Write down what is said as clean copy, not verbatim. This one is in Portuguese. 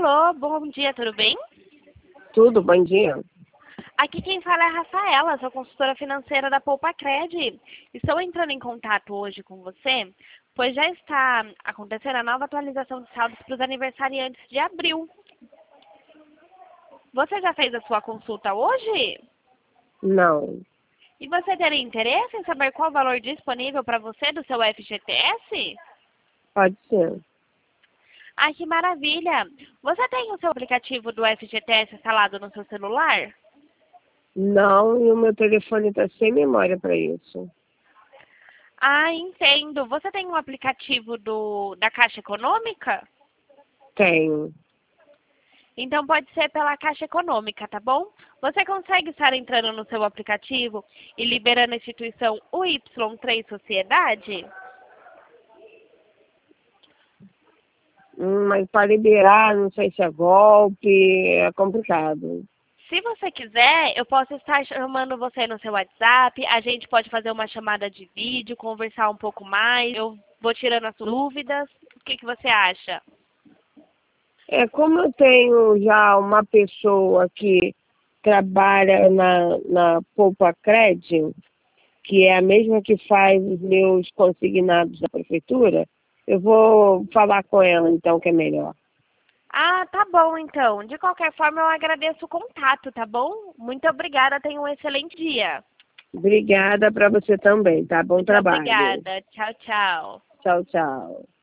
Alô, bom dia, tudo bem? Tudo, bom dia. Aqui quem fala é a Rafaela, sou consultora financeira da Poupa-Cred. Estou entrando em contato hoje com você, pois já está acontecendo a nova atualização de saldos para os aniversariantes de abril. Você já fez a sua consulta hoje? Não, E você teria interesse em saber qual o valor disponível para você do seu FGTS? pode ser. Ai, que maravilha! Você tem o seu aplicativo do FGTS instalado no seu celular? Não, e o meu telefone está sem memória para isso. Ah, entendo. Você tem um aplicativo da Caixa Econômica? Tenho. Então pode ser pela Caixa Econômica, tá bom? Você consegue estar entrando no seu aplicativo e liberando a instituição UY3 Sociedade? Mas para liberar, não sei se é golpe, é complicado. Se você quiser, eu posso estar chamando você no seu WhatsApp, a gente pode fazer uma chamada de vídeo, conversar um pouco mais, eu vou tirando as suas dúvidas. O que você acha? Como eu tenho já uma pessoa que trabalha na Poupa Cred, que é a mesma que faz os meus consignados da prefeitura, eu vou falar com ela então que é melhor. Ah, tá bom então. De qualquer forma, eu agradeço o contato, tá bom? Muito obrigada, tenha um excelente dia. Obrigada para você também, tá? Bom Muito trabalho. obrigada. Tchau, tchau. Tchau, tchau.